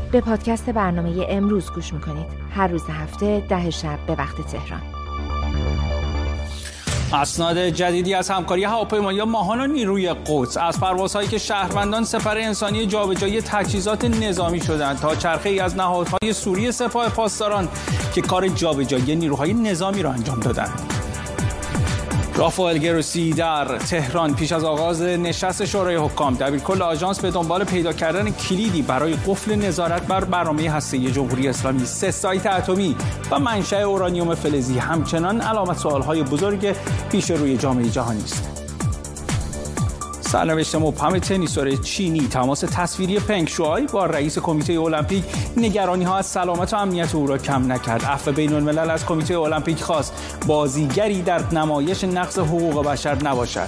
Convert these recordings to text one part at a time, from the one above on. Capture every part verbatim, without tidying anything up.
به پادکست برنامه امروز گوش میکنید. هر روز هفته ده شب به وقت تهران. اسناد جدیدی از همکاری هواپیمایی ماهان و نیروی قدس از پروازهایی که شهروندان سپر انسانی جابجایی تجهیزات نظامی شدند تا چرخه‌ای از نهادهای سوری سپاه پاسداران که کار جابجایی نیروهای نظامی را انجام دادند. رافائل گروسی در تهران پیش از آغاز نشست شورای حکام دبیرکل آژانس به دنبال پیدا کردن کلیدی برای قفل نظارت بر برنامه هسته‌ای جمهوری اسلامی، سه سایت اتمی و منشأ اورانیوم فلزی همچنان علامت سوال‌های بزرگ پیش روی جامعه جهانی است. سرنوشت مبهم تنیسور چینی تماس تصویری پنگ شوای با رئیس کمیته المپیک نگرانی‌ها از سلامت و امنیت او را کم نکرد. عفو بین‌الملل از کمیته المپیک خواست بازیگری در نمایش نقض حقوق بشر نباشد.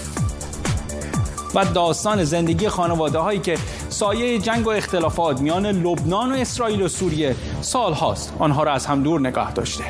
و داستان زندگی خانواده‌هایی که سایه جنگ و اختلافات میان لبنان و اسرائیل و سوریه سال هاست آنها را از هم دور نگاه داشته.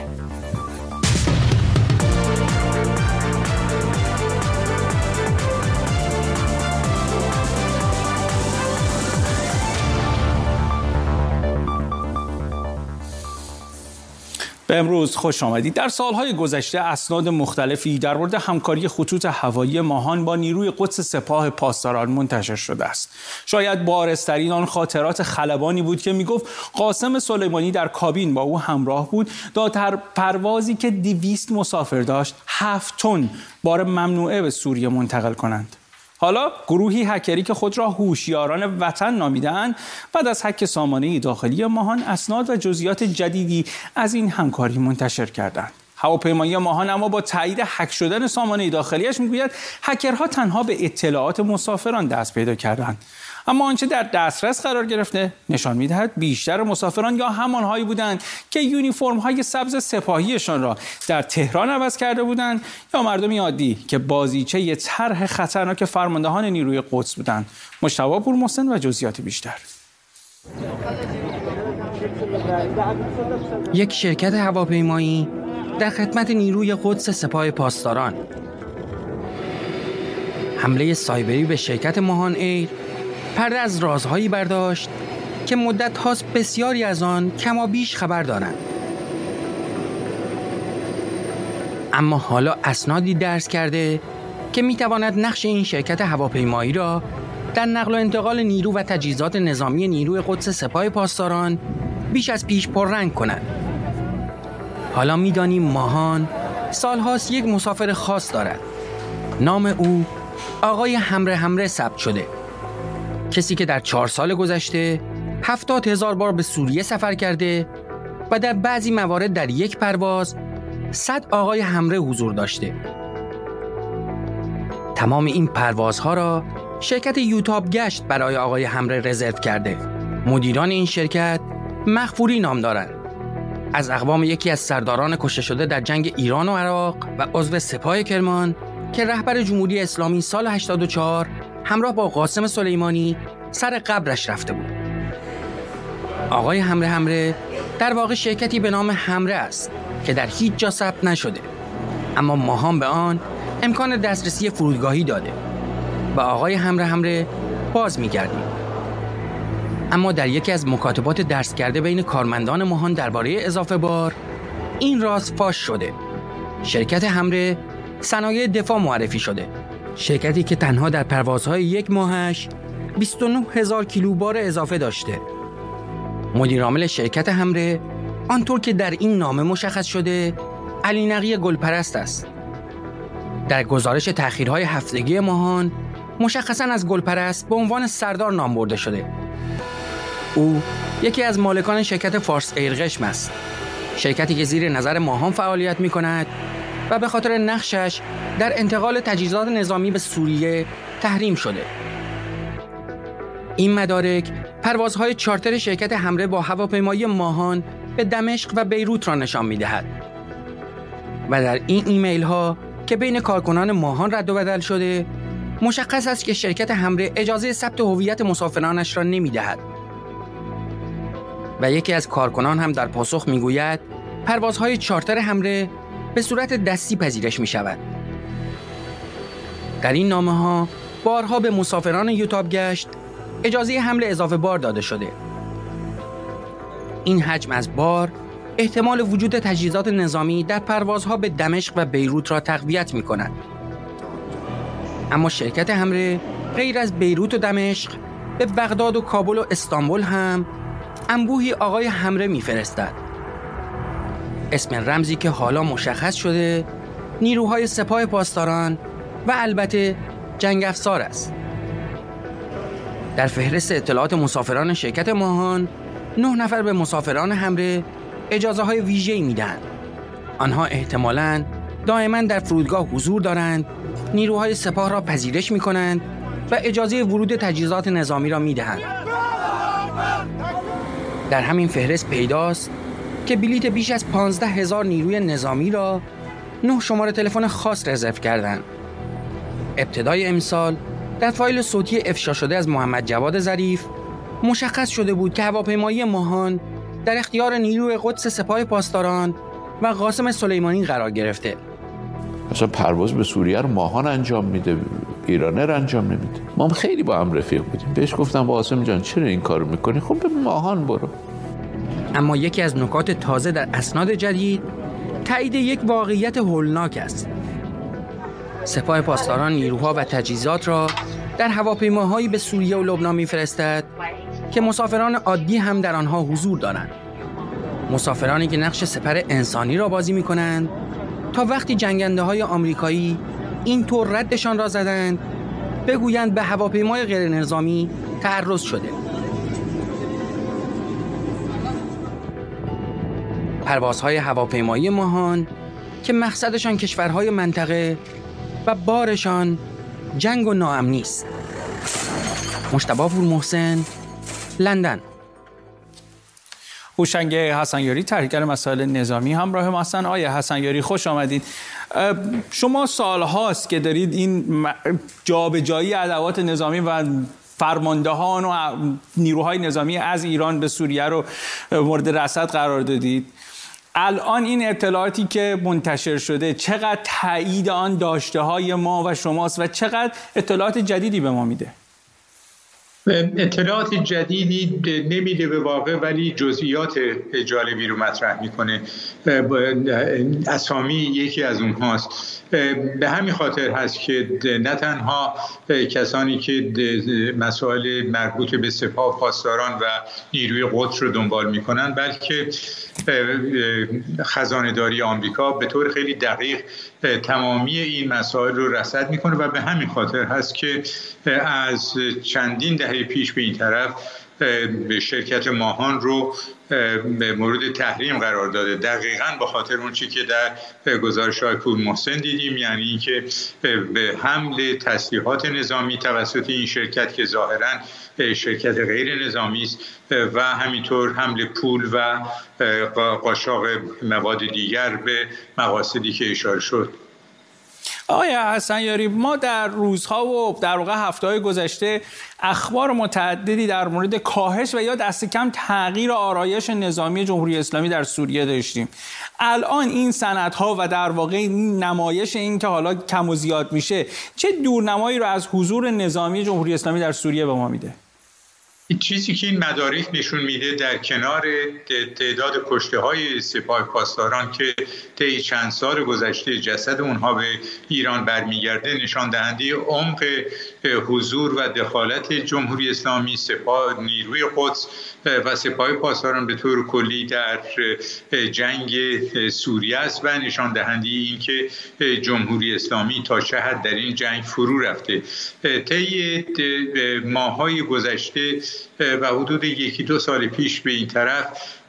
به امروز خوش آمدید. در سالهای گذشته اسناد مختلفی در مورد همکاری خطوط هوایی ماهان با نیروی قدس سپاه پاسداران منتشر شده است. شاید بارزترین آن خاطرات خلبانی بود که میگفت قاسم سلیمانی در کابین با او همراه بود تا در پروازی که دویست مسافر داشت هفت تن بار ممنوعه به سوریه منتقل کنند. حالا گروهی هکری که خود را هوشیاران وطن نامیده‌اند بعد از هک سامانه داخلی ماهان اسناد و جزئیات جدیدی از این همکاری منتشر کردند. هواپیمایی ماهان اما با تایید هک شدن سامانه داخلیش میگوید هکرها تنها به اطلاعات مسافران دست پیدا کردند، اما آنچه در دسترس قرار گرفته نشان می‌دهد بیشتر مسافران یا همانهایی بودند که یونیفرم‌های سبز سپاهیشان را در تهران عوض کرده بودند یا مردمی عادی که بازیچه ی طرح خطرناک فرماندهان نیروی قدس بودند. مجتبی پورمحسن و جزئیات بیشتر. یک شرکت هواپیمایی در خدمت نیروی قدس سپاه پاسداران. حمله سایبری به شرکت ماهان ایر پرده از رازهایی برداشت که مدت هاست بسیاری از آن کما بیش خبر دارند. اما حالا اسنادی درز کرده که میتواند نقش این شرکت هواپیمایی را در نقل و انتقال نیرو و تجهیزات نظامی نیروی قدس سپاه پاسداران بیش از پیش پررنگ کند. حالا میدانیم ماهان سالهاست یک مسافر خاص دارد. نام او آقای همره همره ثبت شده. کسی که در چهار سال گذشته هفتاد هزار بار به سوریه سفر کرده و در بعضی موارد در یک پرواز صد آقای همره حضور داشته. تمام این پروازها را شرکت یوتاب گشت برای آقای همره رزرو کرده. مدیران این شرکت مغفوری نام دارند. از اقوام یکی از سرداران کشته شده در جنگ ایران و عراق و عضو سپاه کرمان که رهبر جمهوری اسلامی سال هشتاد و چهار همراه با قاسم سلیمانی سر قبرش رفته بود. آقای همره همره در واقع شرکتی به نام همره است که در هیچ جا ثبت نشده، اما ماهان به آن امکان دسترسی فرودگاهی داده و آقای همره همره باز می‌گردیم. اما در یکی از مکاتبات درس کرده بین کارمندان ماهان درباره اضافه بار این راز فاش شده. شرکت همره صنایع دفاع معرفی شده، شرکتی که تنها در پروازهای یک ماهش بیست و نه هزار کیلو بار اضافه داشته. مدیر عامل شرکت همره آنطور که در این نامه مشخص شده علی نقی گلپرست است. در گزارش تأخیرهای هفتگی ماهان مشخصاً از گلپرست به عنوان سردار نام برده شده. او یکی از مالکان شرکت فارس ایرقشم است، شرکتی که زیر نظر ماهان فعالیت می کند و به خاطر نقشش در انتقال تجهیزات نظامی به سوریه تحریم شده. این مدارک پروازهای چارتر شرکت همره با هواپیمایی ماهان به دمشق و بیروت را نشان می‌دهد. و در این ایمیل ها که بین کارکنان ماهان رد و بدل شده، مشخص است که شرکت همره اجازه ثبت هویت مسافرانش را نمی‌دهد. و یکی از کارکنان هم در پاسخ می‌گوید پروازهای چارتر همره به صورت دستی پذیرش می‌شود. در این نامه‌ها بارها به مسافران یوتاب گشت اجازه حمل اضافه بار داده شده. این حجم از بار احتمال وجود تجهیزات نظامی در پروازها به دمشق و بیروت را تقویت می‌کند. اما شرکت همره غیر از بیروت و دمشق به بغداد و کابل و استانبول هم انبوهی آقای همره می‌فرستد. اسم رمزی که حالا مشخص شده نیروهای سپاه پاسداران و البته جنگ افزار است. در فهرست اطلاعات مسافران شرکت ماهان نه نفر به مسافران همره اجازه های ویژه‌ای میدن. آنها احتمالاً دائما در فرودگاه حضور دارند، نیروهای سپاه را پذیرش میکنند و اجازه ورود تجهیزات نظامی را میدهند. در همین فهرست پیداست که بلیت بیش از پانزده هزار نیروی نظامی را نه شماره تلفن خاص رزرو کردند. ابتدای امسال در فایل صوتی افشا شده از محمد جواد ظریف مشخص شده بود که هواپیمایی ماهان در اختیار نیروی قدس سپاه پاسداران و قاسم سلیمانی قرار گرفته. مثلا پرواز به سوریه رو ماهان انجام میده، ایرانر انجام نمیده. ما هم خیلی با هم رفیق بودیم. بهش گفتم قاسم جان چرا این کارو میکنی؟ خب به ماهان برو. اما یکی از نکات تازه در اسناد جدید تایید یک واقعیت هولناک است. سپاه پاسداران نیروها و تجهیزات را در هواپیماهایی به سوریه و لبنان میفرستد که مسافران عادی هم در آنها حضور دارند. مسافرانی که نقش سپر انسانی را بازی می‌کنند تا وقتی جنگنده‌های آمریکایی اینطور ردشان را زدند بگویند به هواپیمای غیر نظامی تعرض شده. پروازهای هواپیمایی ماهان که مقصدشان کشورهای منطقه و بارشان جنگ و ناامنی است. مجتبی پورمحسن، لندن. هوشنگ حسنیاری، تحلیلگر مسائل نظامی، همراه ما هستن. آقای حسنیاری خوش آمدید. شما سالهاست که دارید این جابجایی ادوات نظامی و فرماندهان و نیروهای نظامی از ایران به سوریه رو مورد رصد قرار دادید. الان این اطلاعاتی که منتشر شده چقدر تایید آن داشته های ما و شماست و چقدر اطلاعات جدیدی به ما میده؟ اطلاعات جدیدی نمیده به واقع، ولی جزئیات جالبی رو مطرح میکنه. اسامی یکی از اونهاست. به همین خاطر هست که نه تنها کسانی که مسائل مربوط به سپاه پاسداران و نیروی قدس رو دنبال میکنن، بلکه خزانه‌داری آمریکا به طور خیلی دقیق تمامی این مسائل رو رصد میکنه و به همین خاطر هست که از چندین دهه پیش به این طرف شرکت ماهان رو مورد تحریم قرار داده، دقیقاً به خاطر اون چی که در گزارش‌های پورمحسن دیدیم، یعنی اینکه به حمل تسلیحات نظامی توسط این شرکت که ظاهراً شرکت غیر نظامی است و همینطور حمل پول و قاچاق مواد دیگر به مقاصدی که اشاره شد. آقای حسنیاری، ما در روزها و در واقع هفته‌های گذشته اخبار متعددی در مورد کاهش و یا دست کم تغییر آرایش نظامی جمهوری اسلامی در سوریه داشتیم. الان این سندها و در واقع نمایش این که حالا کم و زیاد میشه چه دورنمایی رو از حضور نظامی جمهوری اسلامی در سوریه به ما میده؟ چیزی که این مدارک نشون میده در کنار تعداد کشته های سپاه پاسداران که طی چند سال گذشته جسد اونها به ایران برمیگرده، نشان دهنده عمق حضور و دخالت جمهوری اسلامی، سپاه نیروی قدس و سپاه پاسداران به طور کلی در جنگ سوریه است و نشان دهنده این که جمهوری اسلامی تا چه حد در این جنگ فرو رفته. طی ماه‌های گذشته و حدود یکی دو سال پیش به این طرف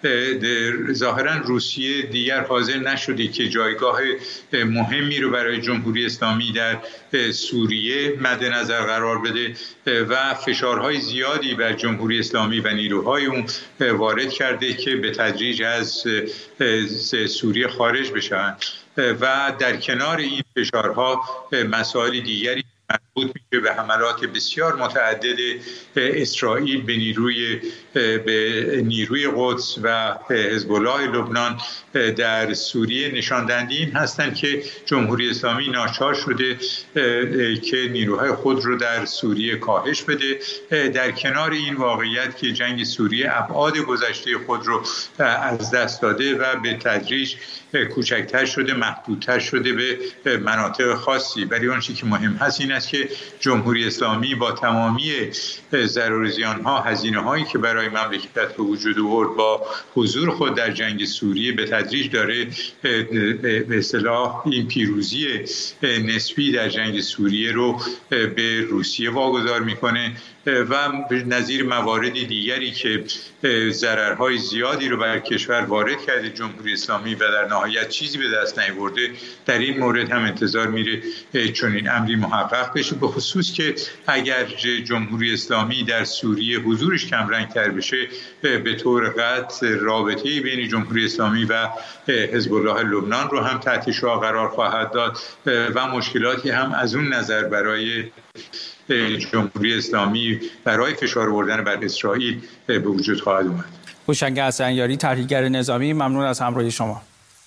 ظاهراً روسیه دیگر حاضر نشده که جایگاه مهمی رو برای جمهوری اسلامی در سوریه مد نظر قرار بده و فشارهای زیادی بر جمهوری اسلامی و نیروهای اون وارد کرده که به تدریج از سوریه خارج بشن و در کنار این فشارها مسائل دیگری مربوط میشه به حملات بسیار متعدد اسرائیل به نیروی به نیروی قدس و حزب الله لبنان در سوریه نشان دهنده این هستند که جمهوری اسلامی ناچار شده که نیروهای خود رو در سوریه کاهش بده. در کنار این واقعیت که جنگ سوریه ابعاد گذشته خود رو از دست داده و به تدریج کوچکتر شده، محدودتر شده به مناطق خاصی، ولی اون چیزی که مهم هست این است که جمهوری اسلامی با تمامی ضرر و زیان‌ها، هزینه‌هایی که برای مملکت به وجود آورد با حضور خود در جنگ سوریه به تدریج داره به اصطلاح این پیروزی نسبی در جنگ سوریه رو به روسیه واگذار میکنه و نظیر مواردی دیگری که ضررهای زیادی رو بر کشور وارد کرده جمهوری اسلامی و در نهایت چیزی به دست نیاورده، در این مورد هم انتظار میره چنین امری محقق بشه، به خصوص که اگر جمهوری اسلامی در سوریه حضورش کمرنگ‌تر بشه به طور قطع رابطه‌ای بین جمهوری اسلامی و حزب الله لبنان رو هم تحت شعاع قرار خواهد داد و مشکلاتی هم از اون نظر برای جمهوری اسلامی برای فشار آوردن بر اسرائیل به وجود خواهد اومد. هوشنگ حسنیاری، تحلیلگر نظامی، ممنون از همراهی شما.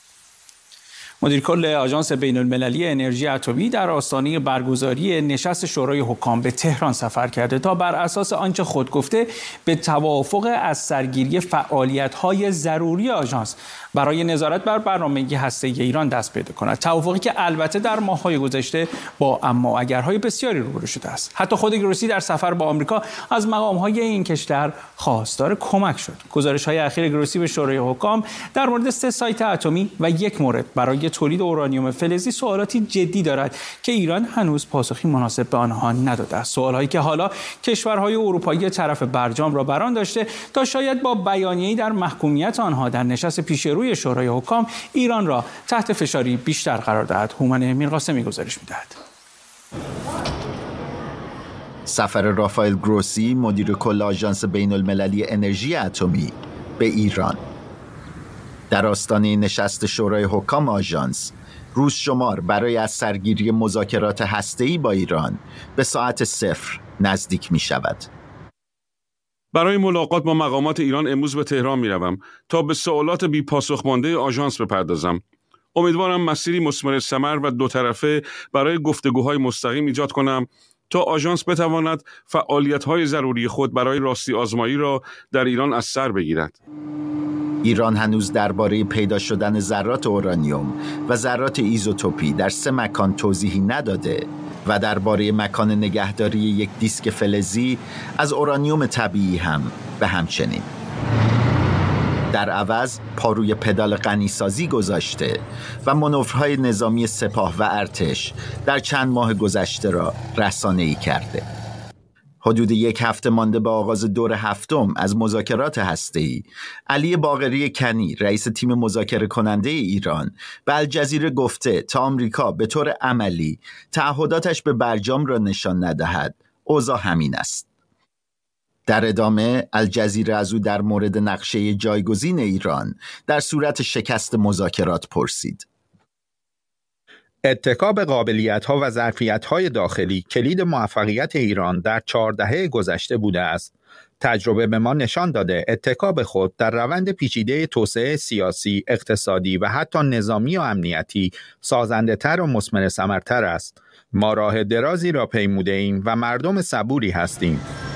مدیر کل آژانس بین‌المللی انرژی اتمی در آستانه برگزاری نشست شورای حکام به تهران سفر کرده تا بر اساس آنچه خود گفته به توافق از سرگیری فعالیت‌های ضروری آژانس برای نظارت بر برنامه هسته‌ای ایران دست پیدا کند. توافقی که البته در ماه‌های گذشته با اما اگرهای بسیاری روبرو شده است. حتی خود گروسی در سفر با آمریکا از مقام‌های این کشور خواستار کمک شد. گزارش‌های اخیر گروسی به شورای حکام در مورد سه سایت اتمی و یک مورد برای تولید اورانیوم فلزی سوالاتی جدی دارد که ایران هنوز پاسخی مناسب به آنها نداده است. سوالهایی که حالا کشورهای اروپایی طرف برجام را بران داشته تا شاید با بیانیه‌ای در محکومیت آنها در نشست پیش روی شورای حکام ایران را تحت فشاری بیشتر قرار دهد. هومن میرقاسمی گزارش می‌دهد. سفر رافائل گروسی، مدیر کل آژانس بین‌المللی انرژی اتمی، به ایران. در آستانه نشست شورای حکام آژانس، روز شمار برای از سرگیری مذاکرات هسته‌ای با ایران به ساعت صفر نزدیک می شود. برای ملاقات با مقامات ایران امروز به تهران می روم تا به سوالات بی پاسخ مانده آژانس بپردازم. امیدوارم مسیری مثمر ثمر و دو طرفه برای گفتگوهای مستقیم ایجاد کنم تا آژانس بتواند فعالیت‌های ضروری خود برای راستی آزمایی را در ایران از سر بگیرد. ایران هنوز درباره پیدا شدن ذرات اورانیوم و ذرات ایزوتوپی در سه مکان توضیحی نداده و درباره مکان نگهداری یک دیسک فلزی از اورانیوم طبیعی هم به همچنین. در عوض پاروی پدال غنیسازی گذاشته و مانورهای نظامی سپاه و ارتش در چند ماه گذشته را رسانه‌ای کرده. حدود یک هفته مانده به آغاز دور هفتم از مذاکرات هسته‌ای، علی باقری کنی، رئیس تیم مذاکره کننده ایران، به الجزیره گفته تا آمریکا به طور عملی تعهداتش به برجام را نشان ندهد، اوضاع همین است. در ادامه الجزیره از او در مورد نقشه جایگزین ایران در صورت شکست مذاکرات پرسید. اتکا به قابلیت‌ها و ظرفیت‌های داخلی کلید موفقیت ایران در چهار دهه گذشته بوده است. تجربه به ما نشان داده اتکا به خود در روند پیچیده توسعه سیاسی، اقتصادی و حتی نظامی و امنیتی سازنده‌تر و مثمر ثمرتر است. ما راه درازی را پیموده ایم و مردم صبوری هستیم.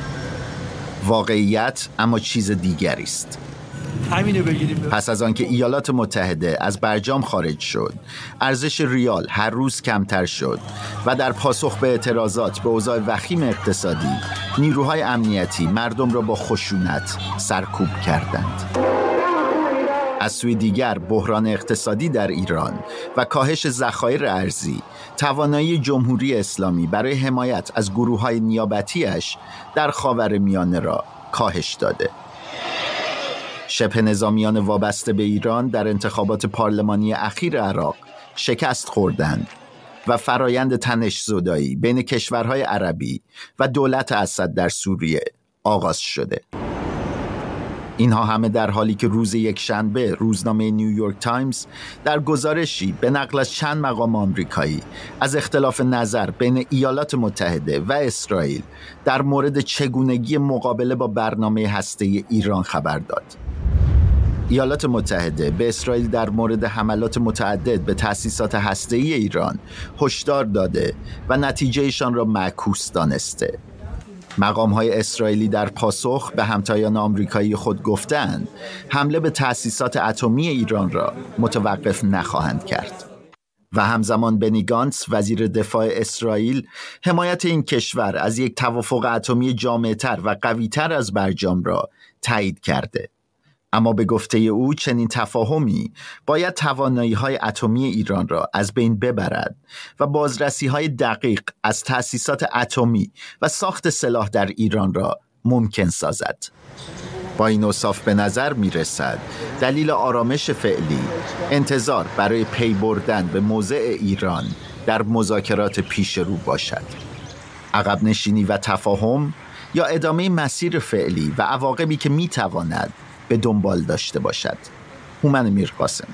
واقعیت اما چیز دیگری است. پس از آنکه ایالات متحده از برجام خارج شد، ارزش ریال هر روز کمتر شد و در پاسخ به اعتراضات به اوضاع وخیم اقتصادی، نیروهای امنیتی مردم را با خشونت سرکوب کردند. از سوی دیگر بحران اقتصادی در ایران و کاهش ذخایر ارزی توانایی جمهوری اسلامی برای حمایت از گروه‌های نیابتی‌اش در خاورمیانه را کاهش داده. شبه نظامیان وابسته به ایران در انتخابات پارلمانی اخیر عراق شکست خوردند و فرایند تنش‌زدایی بین کشورهای عربی و دولت اسد در سوریه آغاز شده. اینها همه در حالی که روز یکشنبه روزنامه نیویورک تایمز در گزارشی به نقل از چند مقام آمریکایی از اختلاف نظر بین ایالات متحده و اسرائیل در مورد چگونگی مقابله با برنامه هسته‌ای ایران خبر داد. ایالات متحده به اسرائیل در مورد حملات متعدد به تأسیسات هسته‌ای ایران هشدار داده و نتیجهشان را معکوس دانسته. مقام‌های اسرائیلی در پاسخ به همتایان آمریکایی خود گفتند حمله به تأسیسات اتمی ایران را متوقف نخواهند کرد. و همزمان بنی گانتس وزیر دفاع اسرائیل حمایت این کشور از یک توافق اتمی جامع‌تر و قوی‌تر از برجام را تایید کرده. اما به گفته او چنین تفاهمی باید توانایی‌های اتمی ایران را از بین ببرد و بازرسی‌های دقیق از تأسیسات اتمی و ساخت سلاح در ایران را ممکن سازد. با این اوصاف به نظر می‌رسد دلیل آرامش فعلی انتظار برای پی بردن به موضع ایران در مذاکرات پیش رو باشد. عقب نشینی و تفاهم یا ادامه مسیر فعلی و عواقبی که می‌تواند به دنبال داشته باشد. هومن میرقاسمی.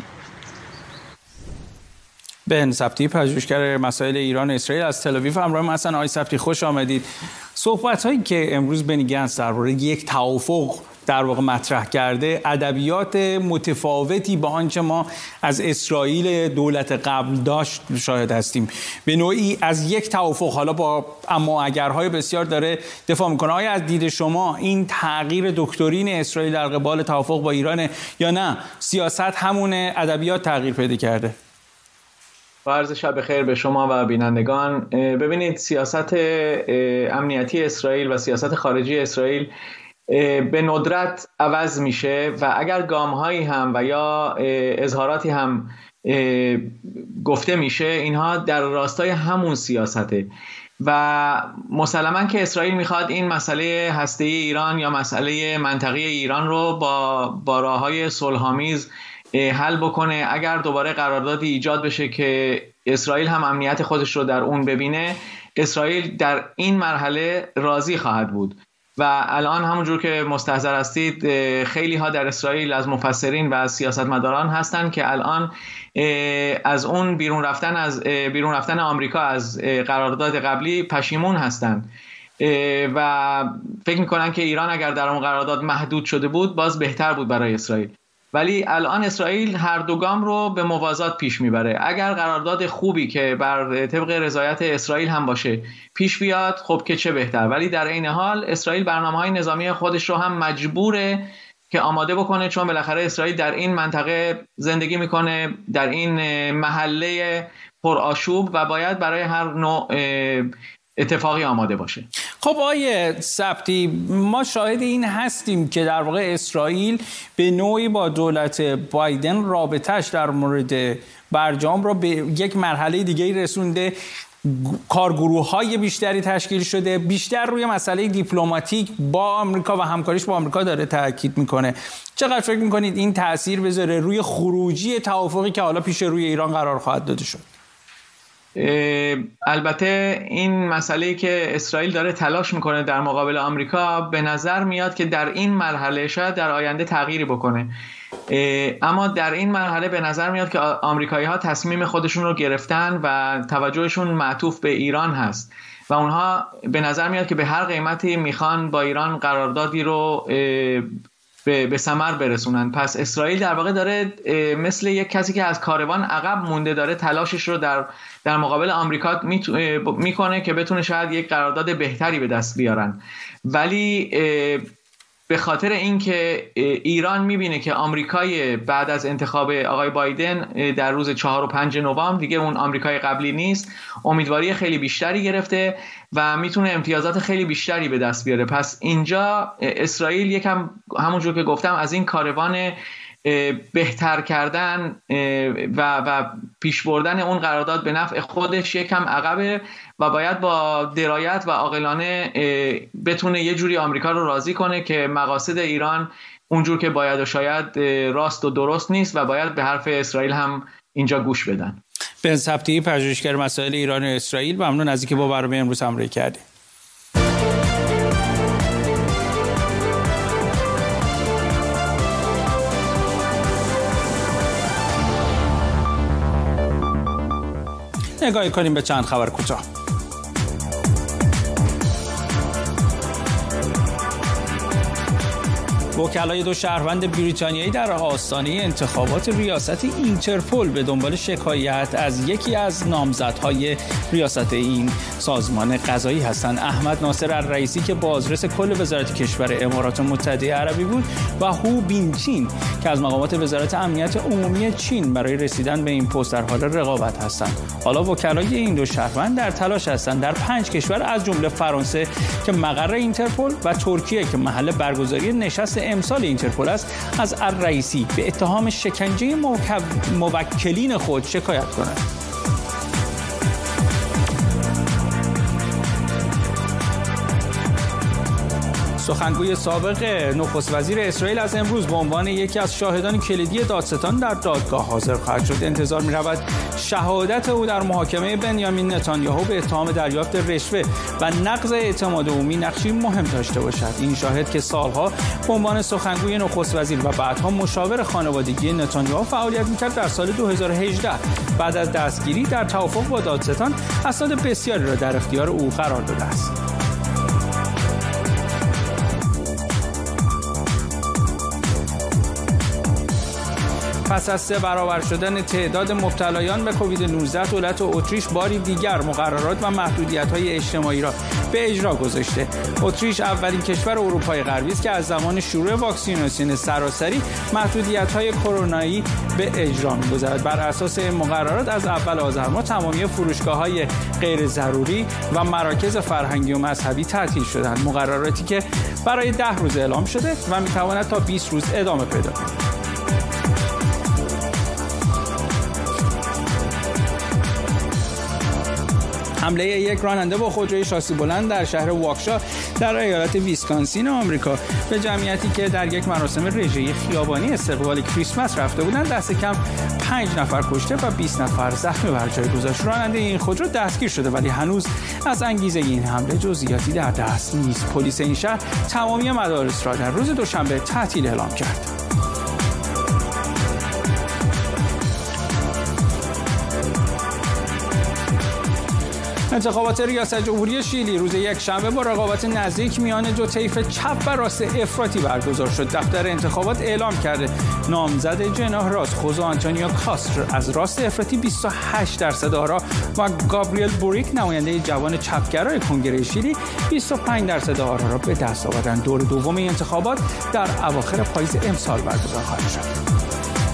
بن سبتی، پژوهشگر مسائل ایران و اسرائیل از تل آویو همراه ما هستن. آقای سبتی خوش آمدید. صحبت‌هایی که امروز بنی گنتس درباره یک توافق در واقع مطرح کرده ادبیات متفاوتی با آنچه ما از اسرائیل دولت قبل داشت شاهد هستیم. به نوعی از یک توافق، حالا با اما اگرهای بسیار داره دفاع میکنه. آیا از دید شما این تغییر دکترین اسرائیل در قبال توافق با ایران یا نه سیاست همون ادبیات تغییر پیدا کرده؟ با عرض شب بخیر به شما و بینندگان. ببینید، سیاست امنیتی اسرائیل و سیاست خارجی اسرائیل به ندرت عوض میشه و اگر گام‌هایی هم و یا اظهاراتی هم گفته میشه، اینها در راستای همون سیاسته و مسلماً که اسرائیل میخواد این مسئله هسته‌ای ایران یا مسئله منطقی ایران رو با با راه‌های صلح‌آمیز حل بکنه. اگر دوباره قراردادی ایجاد بشه که اسرائیل هم امنیت خودش رو در اون ببینه، اسرائیل در این مرحله راضی خواهد بود. و الان همونجور که مستحضر هستید، خیلی ها در اسرائیل از مفسرین و از سیاستمداران هستن که الان از اون بیرون رفتن از بیرون رفتن آمریکا از قرارداد قبلی پشیمون هستن و فکر میکنن که ایران اگر در اون قرارداد محدود شده بود باز بهتر بود برای اسرائیل. ولی الان اسرائیل هر دو گام رو به موازات پیش میبره. اگر قرارداد خوبی که بر طبق رضایت اسرائیل هم باشه پیش بیاد، خب که چه بهتر. ولی در این حال اسرائیل برنامه‌های نظامی خودش رو هم مجبوره که آماده بکنه، چون بالاخره اسرائیل در این منطقه زندگی میکنه، در این محله پرآشوب و باید برای هر نوع اتفاقی آماده باشه. خب آقای سبتی، ما شاهد این هستیم که در واقع اسرائیل به نوعی با دولت بایدن رابطهش در مورد برجام را به یک مرحله دیگه رسونده. کارگروه‌های بیشتری تشکیل شده، بیشتر روی مسئله دیپلماتیک با آمریکا و همکاریش با آمریکا داره تاکید میکنه. چقدر فکر میکنید این تأثیر بذاره روی خروجی توافقی که حالا پیش روی ایران قرار خواهد داده شد؟ البته این مسئله‌ای که اسرائیل داره تلاش میکنه در مقابل آمریکا به نظر میاد که در این مرحله شاید در آینده تغییری بکنه، اما در این مرحله به نظر میاد که آمریکایی‌ها تصمیم خودشون رو گرفتن و توجهشون معطوف به ایران هست و اونها به نظر میاد که به هر قیمتی میخوان با ایران قراردادی رو به به ثمر برسونن. پس اسرائیل در واقع داره مثل یک کسی که از کاروان عقب مونده داره تلاشش رو در در مقابل آمریکا میکنه که بتونه شاید یک قرارداد بهتری به دست بیارن. ولی به خاطر اینکه ایران میبینه که آمریکای بعد از انتخاب آقای بایدن در روز چهار و پنج نوامبر دیگه اون آمریکای قبلی نیست، امیدواری خیلی بیشتری گرفته و میتونه امتیازات خیلی بیشتری به دست بیاره. پس اینجا اسرائیل یکم همونجور که گفتم از این کاروان بهتر کردن و و پیش بردن اون قرارداد به نفع خودش یکم عقبه و باید با درایت و عاقلانه بتونه یه جوری آمریکا رو راضی کنه که مقاصد ایران اونجور که باید و شاید راست و درست نیست و باید به حرف اسرائیل هم اینجا گوش بدن. بن سبتی، پژوهشگر مسائل ایران و اسرائیل، ممنون از اینکه با برنامه امروز همراهی کردید. نگاهی کنیم به چند خبر کوتاه. وکلای دو شهروند بریتانیایی در آستانه انتخابات ریاست اینترپل به دنبال شکایت از یکی از نامزدهای ریاست این سازمان قضایی هستند. احمد ناصر الرئیسی که بازرس کل وزارت کشور امارات متحده عربی بود و هو بینچین که از مقامات وزارت امنیت عمومی چین برای رسیدن به این پست در حال رقابت هستند. حالا وکلای این دو شهروند در تلاش هستند در پنج کشور از جمله فرانسه که مقر اینترپل و ترکیه که محل برگزاری نشست امسال اینترپل است از الرئیسی به اتهام شکنجه موکلین خود شکایت کنند. سخنگوی سابق نخست وزیر اسرائیل از امروز به عنوان یکی از شاهدان کلیدی دادستان در دادگاه حاضر خواهد شد. انتظار می‌رود شهادت او در محاکمه بنیامین نتانیاهو به اتهام دریافت رشوه و نقض اعتماد عمومی نقشی مهم داشته باشد. این شاهد که سالها به عنوان سخنگوی نخست وزیر و بعدها مشاور خانوادگی نتانیاهو فعالیت می‌کرد در سال دو هزار و هجده بعد از دستگیری در توافق با دادستان اسناد بسیاری را در اختیار او قرار داده است. پس از سه برابر شدن تعداد مبتلایان به کووید نوزده دولت اتریش باری دیگر مقررات و محدودیت‌های اجتماعی را به اجرا گذاشته. اتریش اولین کشور اروپای غربی است که از زمان شروع واکسیناسیون سراسری محدودیت‌های کرونایی به اجرا می‌گذارد. بر اساس این مقررات از اول آذر ماه تمامی فروشگاه‌های غیر ضروری و مراکز فرهنگی و مذهبی تعطیل شدند. مقرراتی که برای ده روز اعلام شده و می‌تواند تا بیست روز ادامه پیدا کند. حمله یک راننده با خودروی شاسی بلند در شهر واکشا در ایالت ویسکانسین آمریکا به جمعیتی که در یک مراسم رژه‌ای خیابانی استقبال کریسمس رفته بودند دست کم پنج نفر کشته و بیست نفر زخمی بر جای گذاشت. راننده این خودرو دستگیر شده ولی هنوز از انگیزه این حمله جزئیاتی در دست نیست. پلیس این شهر تمامی مدارس را در روز دوشنبه تعطیل اعلام کرد. انتخابات ریاست جمهوری شیلی روز یک شنبه با رقابت نزدیک میان دو طیف چپ و راست افراطی برگزار شد. دفتر انتخابات اعلام کرده نامزد جناح راست خوزه آنتونیو کاستر از راست افراطی بیست و هشت درصد آرا و گابریل بوریک نماینده جوان چپگرای کنگره شیلی بیست و پنج درصد آرا را به دست آوردند. دور دوم انتخابات در اواخر پاییز امسال برگزار خواهد شد.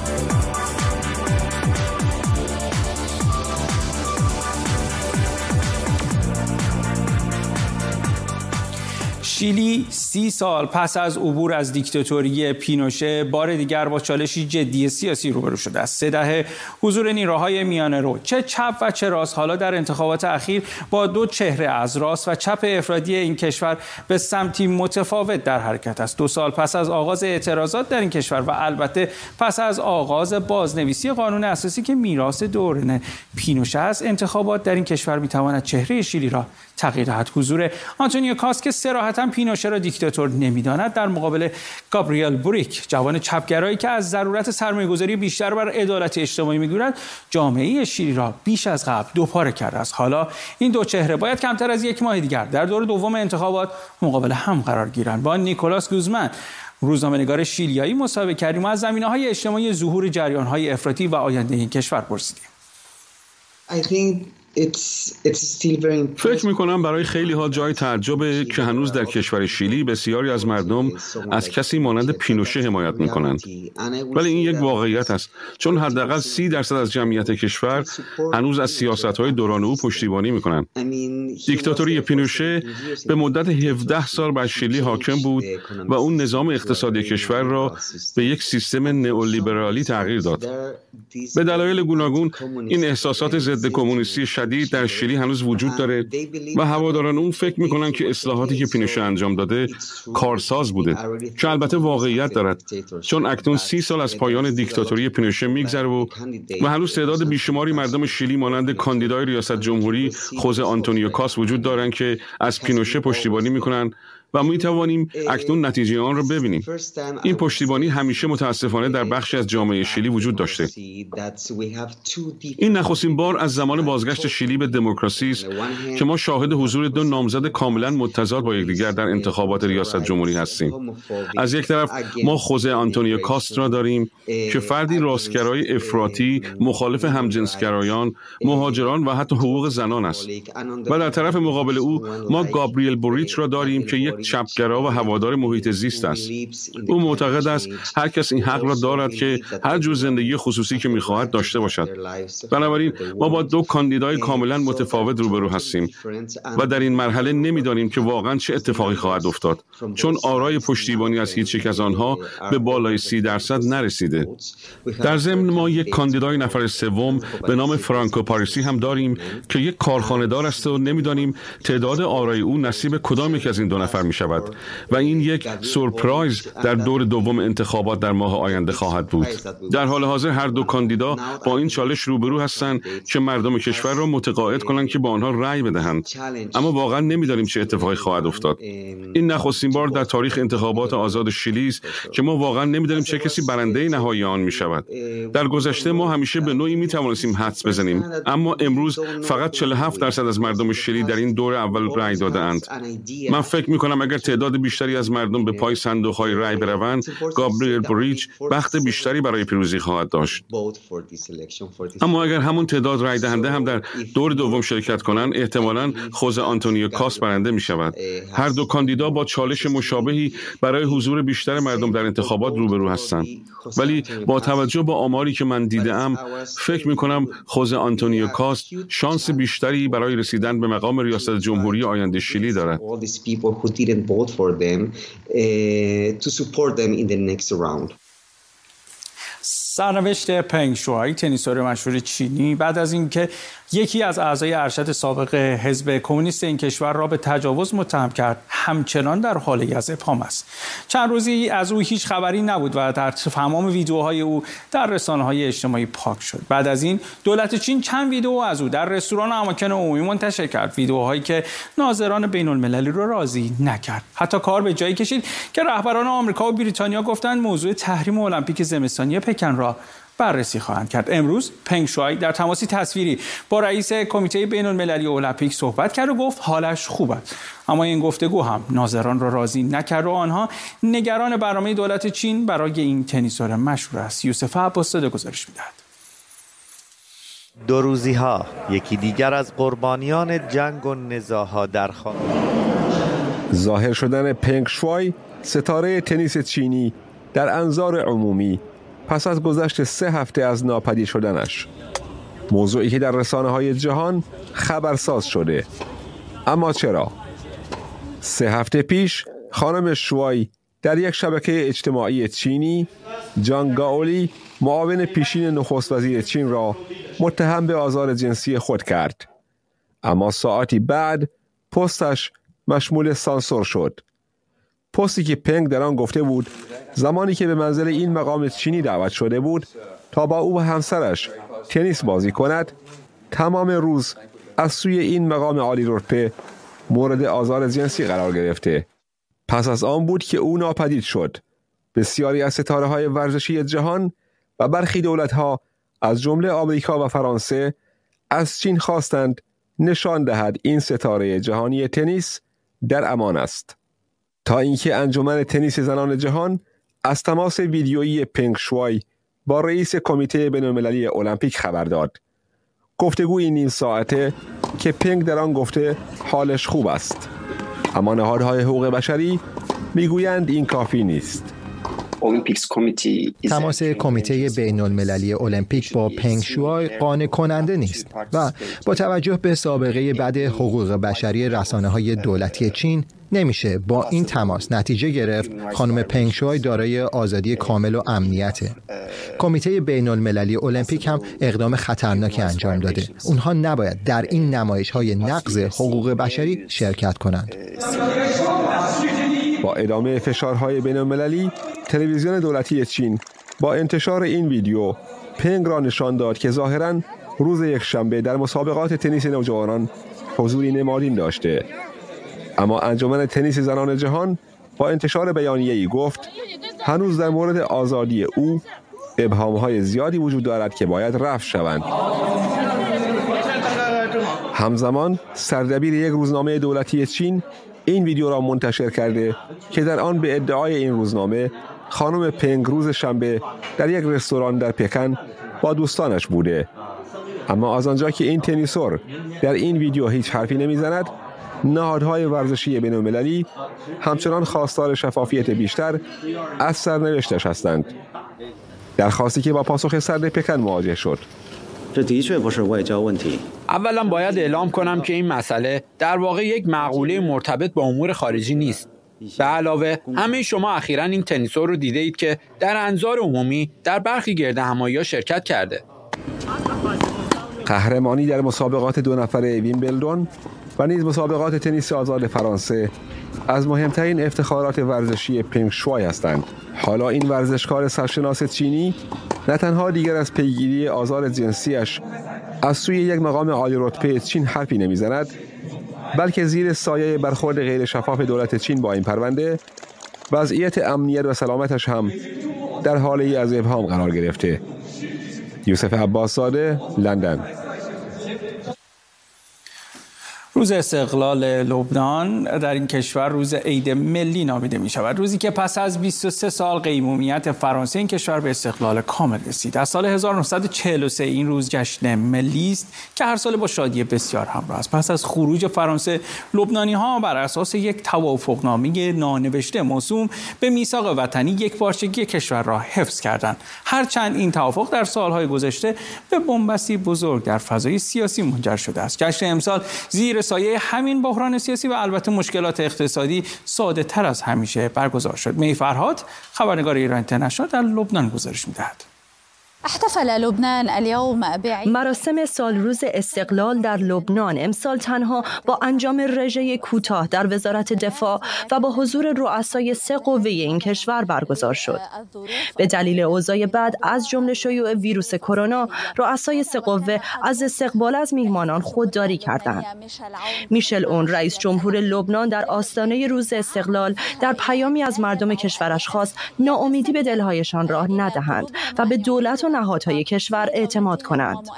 شیلی سی سال پس از عبور از دیکتاتوری پینوشه بار دیگر با چالشی جدی سیاسی روبرو شده است. سه دهه حضور نیروهای میانه رو چه چپ و چه راست حالا در انتخابات اخیر با دو چهره از راست و چپ افراطی این کشور به سمتی متفاوت در حرکت است. دو سال پس از آغاز اعتراضات در این کشور و البته پس از آغاز بازنویسی قانون اساسی که میراث دوران پینوشه است، انتخابات در این کشور میتواند چهره شیلی را تغییر دهد. حضور آنتونیو کاست که صراحتاً پینوشه را دیکتاتور نمیداند در مقابل گابریل بوریک جوان چپگرایی که از ضرورت سرمایه‌گذاری بیشتر بر عدالت اجتماعی میگوید جامعه شیلی را بیش از قبل دوپاره کرده است. حالا این دو چهره باید کمتر از یک ماه دیگر در دور دوم انتخابات مقابل هم قرار گیرند. با نیکولاس گوزمن روزنامه‌نگار شیلیایی مصاحبه کردیم و از زمینه‌های اجتماعی ظهور جریان‌های افراطی و آینده این کشور پرسیدیم. I think It's, it's still very فکر می‌کنم برای خیلی ها جای تعجبه که هنوز در کشور شیلی بسیاری از مردم از کسی مانند پینوشه حمایت می‌کنند. ولی این یک واقعیت است، چون حداقل سی درصد از جمعیت کشور هنوز از سیاست‌های دوران او پشتیبانی می‌کنند. دیکتاتوری پینوشه به مدت هفده سال بر شیلی حاکم بود و اون نظام اقتصادی کشور را به یک سیستم نئولیبرالی تغییر داد. به دلایل گوناگون این احساسات ضد کمونیستی شدید در شیلی هنوز وجود داره و هواداران اون فکر میکنن که اصلاحاتی که پینوشه انجام داده کارساز بوده، که البته واقعیت دارد، چون اکنون سی سال از پایان دیکتاتوری پینوشه میگذره و و هنوز تعداد بیشماری مردم شیلی مانند کاندیدای ریاست جمهوری خوزه آنتونیو کاست وجود دارن که از پینوشه پشتیبانی میکنن و می توانیم اکنون نتیجه آن را ببینیم. این پشتیبانی همیشه متاسفانه در بخشی از جامعه شیلی وجود داشته. این نخستین بار از زمان بازگشت شیلی به دموکراسی است که ما شاهد حضور دو نامزد کاملا متضاد با یکدیگر در انتخابات ریاست جمهوری هستیم. از یک طرف ما خوزه آنتونیو کاست را داریم که فردی راستگرای افراطی، مخالف همجنسگرایان، مهاجران و حتی حقوق زنان است. و در طرف مقابل او ما گابریل بوریچ را داریم که یک چپگرا و هوادار محیط زیست است. او معتقد است هر کس این حق را دارد که هر جور زندگی خصوصی که می‌خواهد داشته باشد. بنابراین ما با دو کاندیدای کاملا متفاوت روبرو هستیم و در این مرحله نمی‌دانیم که واقعا چه اتفاقی خواهد افتاد، چون آرای پشتیبانی از هیچ یک از آنها به بالای سی درصد نرسیده. در ضمن ما یک کاندیدای نفر سوم به نام فرانکو پاریسی هم داریم که یک کارخانه‌دار است و نمی‌دانیم تعداد آرای او نصیب کدام یک از این دو نفر می‌شود و این یک سورپرایز در دور دوم انتخابات در ماه آینده خواهد بود. در حال حاضر هر دو کاندیدا با این چالش روبرو هستند که مردم کشور را متقاعد کنند که با آنها رأی بدهند، اما واقعا نمی‌دانیم چه اتفاقی خواهد افتاد. این نخستین بار در تاریخ انتخابات آزاد شیلی است که ما واقعا نمی‌دانیم چه کسی برنده نهایی آن می‌شود. در گذشته ما همیشه به نوعی می‌توانستیم حدس بزنیم، اما امروز فقط چهل و هفت درصد از مردم شیلی در این دور اول رأی داده‌اند. من فکر می‌کنم اگر تعداد بیشتری از مردم به پای صندوق‌های رأی بروند، گابریل بوریچ بخت بیشتری برای پیروزی خواهد داشت. اما اگر همون تعداد رأی دهنده هم در دور دوم شرکت کنند، احتمالاً خوزه آنتونیو کاست برنده می‌شود. هر دو کاندیدا با چالش مشابهی برای حضور بیشتر مردم در انتخابات روبرو هستند. ولی با توجه به آماری که من دیده‌ام، فکر می‌کنم خوزه آنتونیو کاست شانس بیشتری برای رسیدن به مقام ریاست جمهوری آینده شیلی دارد. سرنوشت پنگ شوای، تنیسور مشهور چینی، بعد از اینکه یکی از اعضای ارشد سابق حزب کمونیست این کشور را به تجاوز متهم کرد، همچنان در حال از ابهام است. چند روزی از او هیچ خبری نبود و در تمام ویدیوهای او در رسانه‌های اجتماعی پاک شد. بعد از این دولت چین چند ویدیو از او در رستوران و اماکن عمومی منتشر کرد، ویدیوهایی که ناظران بین‌المللی را راضی نکرد. حتی کار به جایی کشید که رهبران آمریکا و بریتانیا گفتند موضوع تحریم المپیک زمستانی پکن را بررسی خواهند کرد. امروز پنگ شوای در تماسی تصویری با رئیس کمیته بین‌المللی المپیک صحبت کرد و گفت حالش خوب است. اما این گفتگو هم ناظران را راضی نکرد و آنها نگران برنامه دولت چین برای این تنیسور مشهور است. یوسف عباس‌زاده گزارش می‌دهد. دو روزی ها یکی دیگر از قربانیان جنگ و نزاع‌ها در خاک. ظاهر شدن پنگ شوای، ستاره تنیس چینی، در انظار عمومی پس از گذشت سه هفته از ناپدید شدنش، موضوعی که در رسانه‌های جهان خبرساز شده. اما چرا؟ سه هفته پیش خانم شوای در یک شبکه اجتماعی چینی، جان گاولی، معاون پیشین نخست وزیر چین را متهم به آزار جنسی خود کرد. اما ساعتی بعد پستش مشمول سانسور شد. پستی که پنگ در آن گفته بود زمانی که به منزل این مقام چینی دعوت شده بود تا با او و همسرش تنیس بازی کند، تمام روز از سوی این مقام عالی رتبه مورد آزار جنسی قرار گرفته. پس از آن بود که او ناپدید شد. بسیاری از ستاره‌های ورزشی جهان و برخی دولت‌ها از جمله آمریکا و فرانسه از چین خواستند نشان دهد این ستاره جهانی تنیس در امان است. تا اینکه انجمن تنیس زنان جهان از تماس ویدیویی پنگ شوای با رئیس کمیته بین‌المللی المپیک خبر داد. گفتگوی نیم ساعته که پنگ در آن گفته حالش خوب است. اما نهادهای حقوق بشری میگویند این کافی نیست. تماس کمیته بین‌المللی المپیک با پنگ شوای قانع کننده نیست و با توجه به سابقه بد حقوق بشری رسانه‌های دولتی چین نمیشه با این تماس نتیجه گرفت. خانم پنگ شوای دارای آزادی کامل و امنیته. کمیته بین‌المللی المپیک هم اقدام خطرناکی انجام داده. اونها نباید در این نمایش‌های نقض حقوق بشری شرکت کنند. با ادامه فشارهای بین‌المللی، تلویزیون دولتی چین با انتشار این ویدیو پنگ را نشان داد که ظاهراً روز یکشنبه در مسابقات تنیس نوجوانان حضوری نمادین داشته. اما انجمن تنیس زنان جهان با انتشار بیانیه‌ای گفت هنوز در مورد آزادی او ابهام‌های زیادی وجود دارد که باید رفع شوند. همزمان سردبیر یک روزنامه دولتی چین این ویدیو را منتشر کرده که در آن به ادعای این روزنامه خانم پنگ روز شنبه در یک رستوران در پکن با دوستانش بوده. اما از آنجا که این تنیسور در این ویدیو هیچ حرفی نمیزند، نهادهای ورزشی بین‌المللی همچنان خواستار شفافیت بیشتر از سرنوشتش هستند. درخواستی که با پاسخ سرد پکن مواجه شد. اولا باید اعلام کنم که این مسئله در واقع یک مقوله مرتبط با امور خارجی نیست. به علاوه همه شما اخیراً این تنیسور رو دیده اید که در انظار عمومی در برخی گردهمایی‌ها شرکت کرده. قهرمانی در مسابقات دو نفره ویمبلدون و نیز مسابقات تنیس آزاد فرانسه از مهمترین افتخارات ورزشی پنگ شوای هستند. حالا این ورزشکار سرشناس چینی نه تنها دیگر از پیگیری آزار جنسیش از سوی یک مقام عالی رتبه چین حرفی نمیزند، بلکه زیر سایه برخورد غیر شفاف دولت چین با این پرونده، وضعیت امنیت و سلامتش هم در حالی از ابهام قرار گرفته. یوسف عباس‌زاده، لندن. روز استقلال لبنان در این کشور روز عید ملی نامیده می شود. روزی که پس از بیست و سه سال قیمومیت فرانسه این کشور به استقلال کامل رسید. از سال هزار و نهصد و چهل و سه این روز جشن ملی است که هر سال با شادی بسیار همراه است. پس از خروج فرانسه، لبنانی‌ها بر اساس یک توافقنامه نانوشته موسوم به میثاق وطنی یکپارچگی کشور را حفظ کردند. هرچند این توافق در سالهای گذشته به بنبستی بزرگ در فضای سیاسی منجر شده است. جشن امسال زیر سایه همین بحران سیاسی و البته مشکلات اقتصادی ساده تر از همیشه برگزار شد. می فرهاد، خبرنگار ایران اینترنشنال در لبنان گزارش می‌دهد. احتفل لبنان اليوم بعيد مراسم سالروز استقلال در لبنان امسال تنها با انجام رژه کوتاه در وزارت دفاع و با حضور رؤسای سه قوه این کشور برگزار شد. به دلیل اوضاع بد از جمله شیوع ویروس کرونا، رؤسای سه قوه از استقبال از میهمانان خودداری کردند. میشل اون، رئیس جمهور لبنان، در آستانه روز استقلال در پیامی از مردم کشورش خواست ناامیدی به دلهایشان راه ندهند و به دولت و نهادهای کشور اعتماد کنند.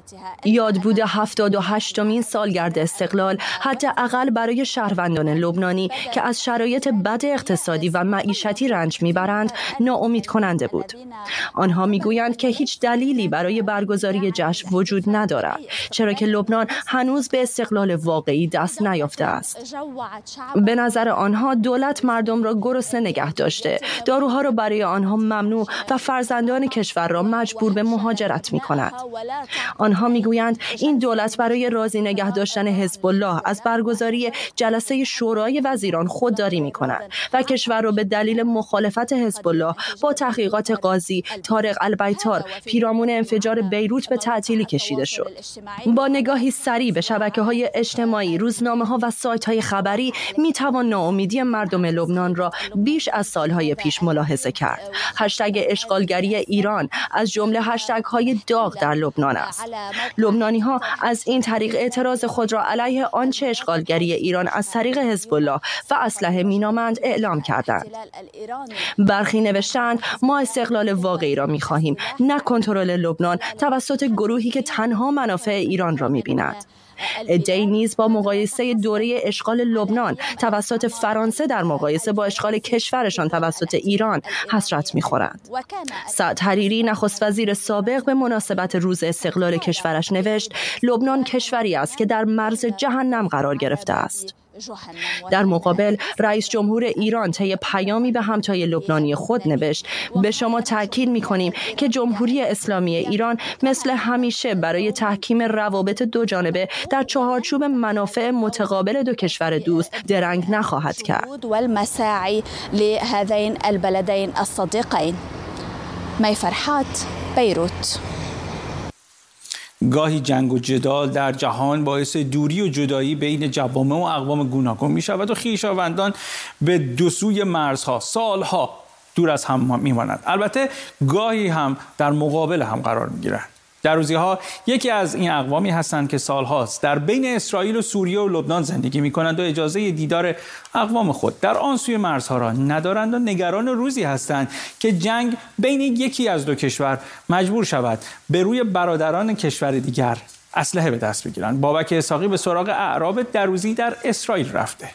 یادبود هفتاد و هشتمین سالگرد استقلال حداقل برای شهروندان لبنانی که از شرایط بد اقتصادی و معیشتی رنج میبرند ناامید کننده بود. آنها میگویند که هیچ دلیلی برای برگزاری جشن وجود ندارد، چرا که لبنان هنوز به استقلال واقعی دست نیافته است. به نظر آنها دولت مردم را گرسنه نگه داشته، داروها را برای آنها ممنوع و فرزندان کشور را مجبور به مهاجرت می کند. آنها می گویند این دولت برای راضی نگه داشتن حزب الله از برگزاری جلسه شورای وزیران خودداری می کند و کشور را به دلیل مخالفت حزب الله با تحقیقات قاضی طارق البیطار پیرامون انفجار بیروت به تعطیلی کشیده شد. با نگاهی سریع به شبکه‌های اجتماعی، روزنامه‌ها و سایت‌های خبری می توان ناامیدی مردم لبنان را بیش از سالهای پیش ملاحظه کرد. هشتگ اشغالگری ایران از جمله هشتگ های داغ در لبنان است. لبنانی ها از این طریق اعتراض خود را علیه آنچه اشغالگری ایران از طریق حزب الله و اسلحه مینامند اعلام کردند. برخی نوشتند ما استقلال واقعی را می خواهیم، نه کنترل لبنان توسط گروهی که تنها منافع ایران را می بیند. عده‌ای نیز با مقایسه دوره اشغال لبنان توسط فرانسه در مقایسه با اشغال کشورشان توسط ایران حسرت می‌خورند. سعد حریری، نخست وزیر سابق، به مناسبت روز استقلال کشورش نوشت لبنان کشوری است که در مرز جهنم قرار گرفته است. در مقابل رئیس جمهور ایران طی پیامی به همتای لبنانی خود نوشت به شما تاکید می‌کنیم که جمهوری اسلامی ایران مثل همیشه برای تحکیم روابط دو جانبه در چهارچوب منافع متقابل دو کشور دوست درنگ نخواهد کرد. والمساعی لهذین البلدین الصدیقین. می فرهاد، بیروت. گاهی جنگ و جدال در جهان باعث دوری و جدایی بین جوامع و اقوام گوناگون می شود و خویشاوندان به دو سوی مرزها سالها دور از هم می مانند. البته گاهی هم در مقابل هم قرار می گیرند. دروزی‌ها یکی از این اقوامی هستند که سالهاست در بین اسرائیل و سوریه و لبنان زندگی می‌کنند و اجازه دیدار اقوام خود در آن سوی مرزها را ندارند و نگران روزی هستند که جنگ بین یکی از دو کشور مجبور شود به روی برادران کشور دیگر اسلحه به دست بگیرند. بابک اسحاقی به سراغ اعراب دروزی در اسرائیل رفته.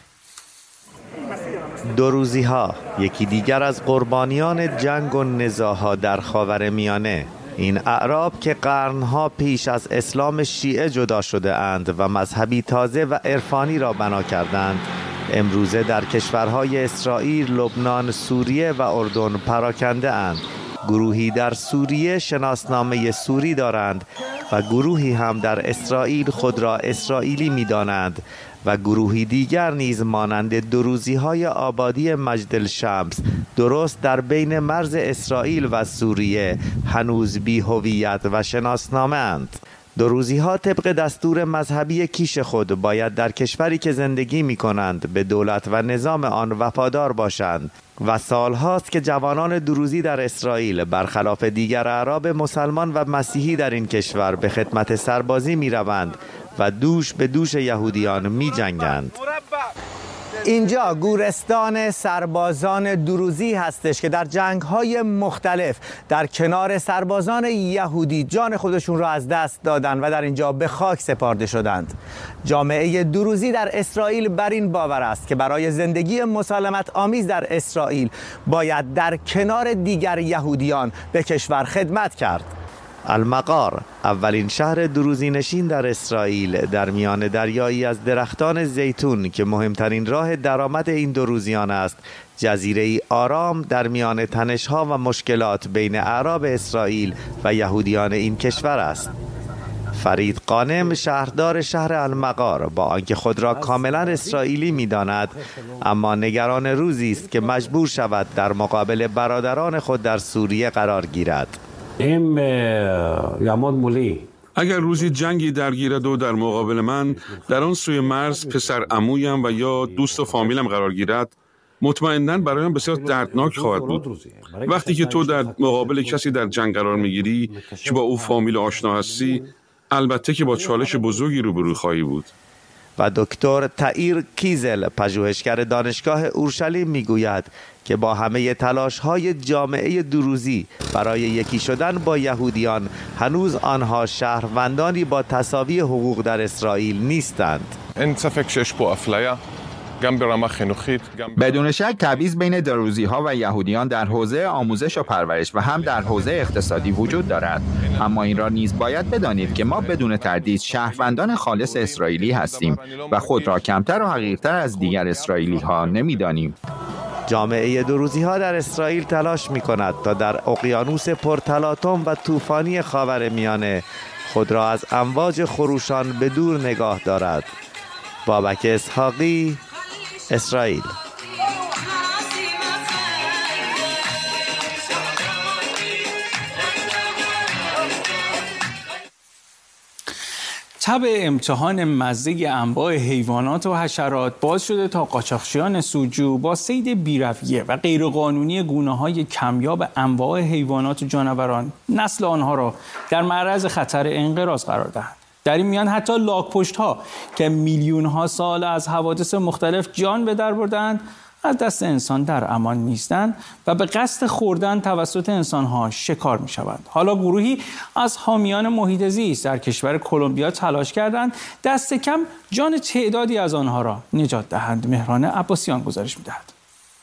دروزی‌ها یکی دیگر از قربانیان جنگ و نزاع‌ها در خاورمیانه. این اعراب که قرنها پیش از اسلام شیعه جدا شده اند و مذهبی تازه و عرفانی را بنا کردند، امروزه در کشورهای اسرائیل، لبنان، سوریه و اردن پراکنده اند. گروهی در سوریه شناسنامه سوری دارند و گروهی هم در اسرائیل خود را اسرائیلی می‌دانند و گروهی دیگر نیز مانند دروزی‌های آبادی مجدالشمس درست در بین مرز اسرائیل و سوریه هنوز بی هویت و شناسنامه اند. دروزی‌ها طبق دستور مذهبی کیش خود باید در کشوری که زندگی می‌کنند به دولت و نظام آن وفادار باشند و سالهاست که جوانان دروزی در اسرائیل برخلاف دیگر اعراب مسلمان و مسیحی در این کشور به خدمت سربازی می‌روند و دوش به دوش یهودیان می‌جنگند. اینجا گورستان سربازان دروزی هستش که در جنگ‌های مختلف در کنار سربازان یهودی جان خودشون را از دست دادند و در اینجا به خاک سپرده شدند. جامعه دروزی در اسرائیل بر این باور است که برای زندگی مسالمت آمیز در اسرائیل باید در کنار دیگر یهودیان به کشور خدمت کرد. المغار، اولین شهر دروزی نشین در اسرائیل، در میان دریایی از درختان زیتون که مهمترین راه درآمد این دروزیان است، جزیره‌ای آرام در میان تنش‌ها و مشکلات بین اعراب اسرائیل و یهودیان این کشور است. فرید قانم، شهردار شهر المغار، با آنکه خود را کاملا اسرائیلی می‌داند، اما نگران روزی است که مجبور شود در مقابل برادران خود در سوریه قرار گیرد. اگر روزی جنگی درگیرد و در مقابل من در آن سوی مرز پسر عمویم و یا دوست و فامیلم قرار گیرد، مطمئناً برایم بسیار دردناک خواهد بود. وقتی که تو در مقابل کسی در جنگ قرار میگیری که با او فامیل آشنا هستی، البته که با چالش بزرگی روبرو خواهی بود. و دکتر تائیر کیزل، پژوهشگر دانشگاه اورشلیم، میگوید که با همه تلاش‌های جامعه دروزی برای یکی شدن با یهودیان، هنوز آنها شهروندانی با تساوی حقوق در اسرائیل نیستند. بدون شک تبعیض بین دروزی‌ها و یهودیان در حوزه آموزش و پرورش و هم در حوزه اقتصادی وجود دارد، اما این را نیز باید بدانید که ما بدون تردید شهروندان خالص اسرائیلی هستیم و خود را کمتر و حقیرتر از دیگر اسرائیلی‌ها نمی‌دانیم. جامعه دروزی‌ها در اسرائیل تلاش می‌کند تا در اقیانوس پرتلاطم و طوفانی خاورمیانه خود را از امواج خروشان به دور نگاه دارد. بابک اسحاقی، اسرائیل. تب امتحان مزه انواع حیوانات و حشرات باز شده تا قاچاقچیان سودجو با صید بی‌رویه و غیرقانونی گونه‌های کمیاب انواع حیوانات و جانوران نسل آنها را در معرض خطر انقراض قرار دهند. در این میان حتی لاک‌پشت‌ها که میلیون‌ها سال از حوادث مختلف جان به در بردند، از دست انسان در امان نیستند و به قصد خوردن توسط انسان‌ها شکار می‌شوند. حالا گروهی از حامیان محیط زیست در کشور کلمبیا تلاش کردند دست کم جان تعدادی از آنها را نجات دهند. مهران عباسیان گزارش می‌دهد.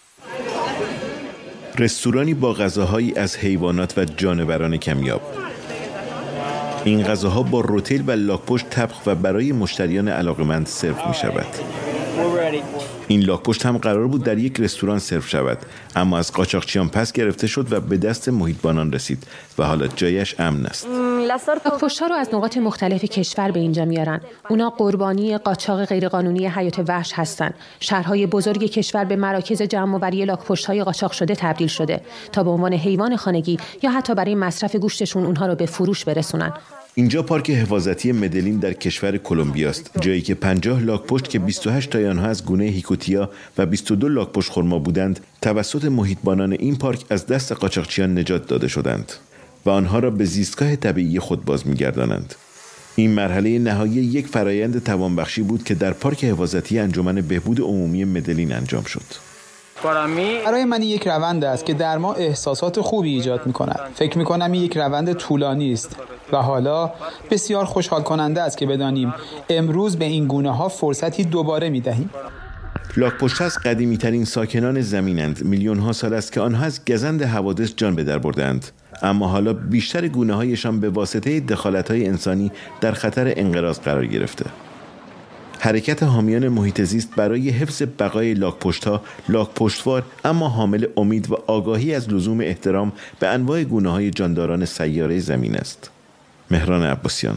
رستورانی با غذاهایی از حیوانات و جانوران کمیاب. این غذاها با روتیل و لاک‌پشت طبخ و برای مشتریان علاقه‌مند سرو می‌شود. این لاک‌پشت هم قرار بود در یک رستوران سرو شود، اما از قاچاقچیان پس گرفته شد و به دست محیطبانان رسید و حالا جایش امن است. لاک‌پشت‌ها رو از نقاط مختلف کشور به اینجا میارن. اونا قربانی قاچاق غیرقانونی حیات وحش هستن. شهرهای بزرگ کشور به مراکز جمع‌آوری لاک‌پشت‌های قاچاق شده تبدیل شده تا به عنوان حیوان خانگی یا حتی برای مصرف گوشتشون اونها رو به فروش برسونن. اینجا پارک حفاظتی مدلین در کشور کلمبیا است، جایی که پنجاه لاک‌پشت که بیست و هشت تای آنها از گونه هیکوتیا و بیست و دو لاک‌پشت خرما بودند، توسط محیطبانان این پارک از دست قاچاقچیان نجات داده شدند. و آنها را به زیستگاه طبیعی خود باز می‌گردانند. این مرحله نهایی یک فرایند توانبخشی بود که در پارک حفاظتی انجمن بهبود عمومی مدلین انجام شد. برای من یک روند است که در ما احساسات خوبی ایجاد می کند. فکر می کنم یک روند طولانی است و حالا بسیار خوشحال کننده است که بدانیم امروز به این گونه ها فرصتی دوباره می دهیم. لاک‌پشت از قدیمی ترین ساکنان زمینند. میلیون ها سال است که آنها از گزند حوادث جان به در بردند، اما حالا بیشتر گونه هایشان به واسطه دخالت های انسانی در خطر انقراض قرار گرفته. حرکت حامیان محیط زیست برای حفظ بقای لاک‌پشت‌ها لاک‌پشتوار اما حامل امید و آگاهی از لزوم احترام به انواع گونه‌های جانداران سیاره زمین است. مهران عباسیان.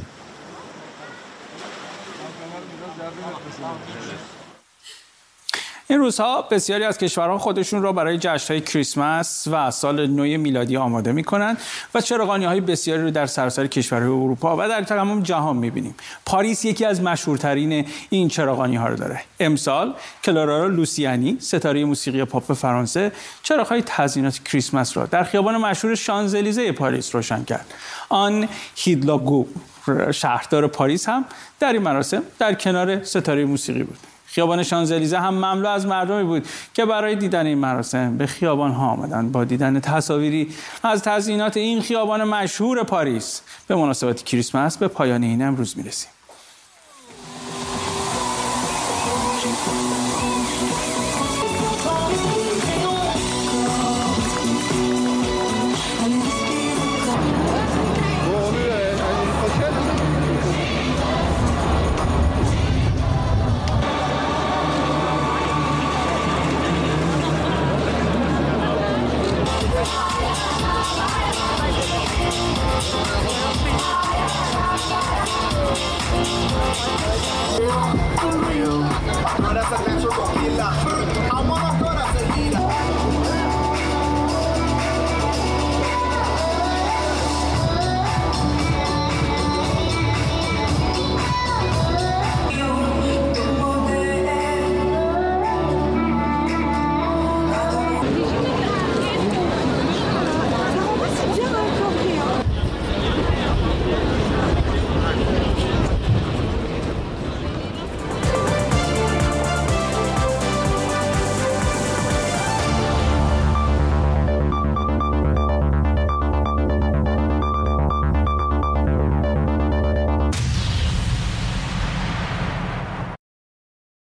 این روزها بسیاری از کشورها خودشون را برای جشن‌های کریسمس و سال نو میلادی آماده می‌کنند و چراغانی‌های بسیاری رو در سراسر کشورهای اروپا و در تمام جهان می‌بینیم. پاریس یکی از مشهورترین این چراغانی‌ها رو داره. امسال کلارا لوسیانی، ستاره موسیقی پاپ فرانسه، چراغ‌های تزیینات کریسمس را در خیابان مشهور شانزلیزه پاریس روشن کرد. آن هیدلاگو، شهردار پاریس، هم در این مراسم در کنار ستاره موسیقی بود. خیابان شانزلیزه هم مملو از مردمی بود که برای دیدن این مراسم به خیابان ها آمدند. با دیدن تصاویری از تزیینات این خیابان مشهور پاریس به مناسبت کریسمس به پایان این امروز میرسیم. Ahora se alcanzó con la